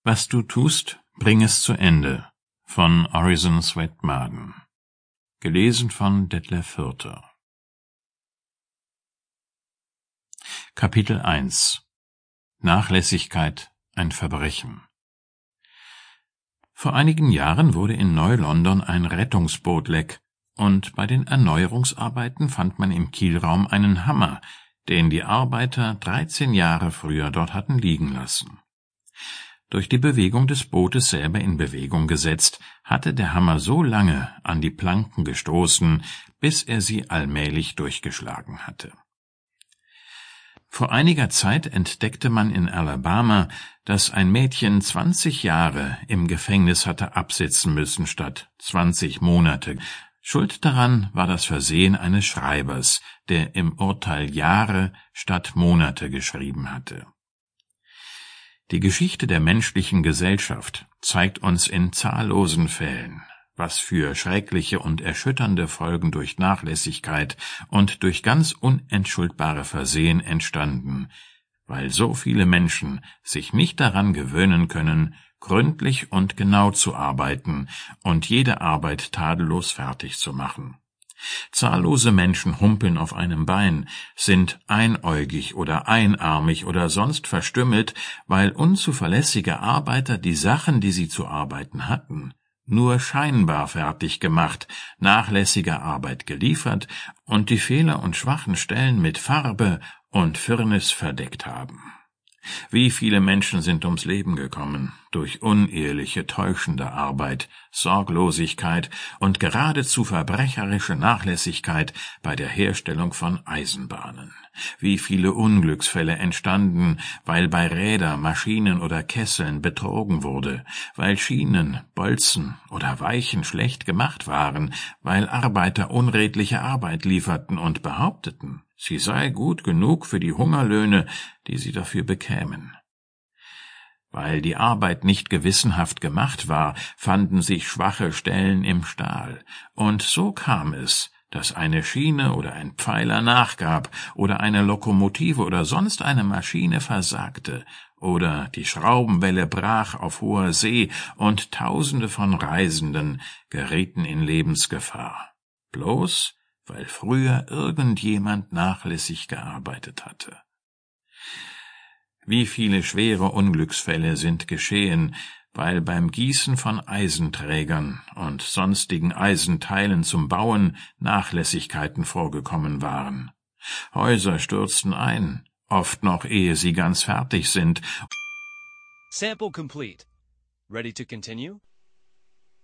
Was du tust, bring es zu Ende, von Orison Swett Marden. Gelesen von Detlef Fürter. Kapitel 1 Nachlässigkeit, ein Verbrechen. Vor einigen Jahren wurde in Neu-London ein Rettungsboot leck, und bei den Erneuerungsarbeiten fand man im Kielraum einen Hammer, den die Arbeiter 13 Jahre früher dort hatten liegen lassen. Durch die Bewegung des Bootes selber in Bewegung gesetzt, hatte der Hammer so lange an die Planken gestoßen, bis er sie allmählich durchgeschlagen hatte. Vor einiger Zeit entdeckte man in Alabama, dass ein Mädchen 20 Jahre im Gefängnis hatte absitzen müssen statt 20 Monate. Schuld daran war das Versehen eines Schreibers, der im Urteil Jahre statt Monate geschrieben hatte. Die Geschichte der menschlichen Gesellschaft zeigt uns in zahllosen Fällen, was für schreckliche und erschütternde Folgen durch Nachlässigkeit und durch ganz unentschuldbare Versehen entstanden, weil so viele Menschen sich nicht daran gewöhnen können, gründlich und genau zu arbeiten und jede Arbeit tadellos fertig zu machen. Zahllose Menschen humpeln auf einem Bein, sind einäugig oder einarmig oder sonst verstümmelt, weil unzuverlässige Arbeiter die Sachen, die sie zu arbeiten hatten, nur scheinbar fertig gemacht, nachlässige Arbeit geliefert und die Fehler und schwachen Stellen mit Farbe und Firnis verdeckt haben. Wie viele Menschen sind ums Leben gekommen durch unehrliche, täuschende Arbeit, Sorglosigkeit und geradezu verbrecherische Nachlässigkeit bei der Herstellung von Eisenbahnen. Wie viele Unglücksfälle entstanden, weil bei Räder, Maschinen oder Kesseln betrogen wurde, weil Schienen, Bolzen oder Weichen schlecht gemacht waren, weil Arbeiter unredliche Arbeit lieferten und behaupteten, sie sei gut genug für die Hungerlöhne, die sie dafür bekämen. Weil die Arbeit nicht gewissenhaft gemacht war, fanden sich schwache Stellen im Stahl, und so kam es, dass eine Schiene oder ein Pfeiler nachgab oder eine Lokomotive oder sonst eine Maschine versagte oder die Schraubenwelle brach auf hoher See und Tausende von Reisenden gerieten in Lebensgefahr, bloß weil früher irgendjemand nachlässig gearbeitet hatte. Wie viele schwere Unglücksfälle sind geschehen, weil beim Gießen von Eisenträgern und sonstigen Eisenteilen zum Bauen Nachlässigkeiten vorgekommen waren. Häuser stürzten ein, oft noch ehe sie ganz fertig sind. Sample complete. Ready to continue?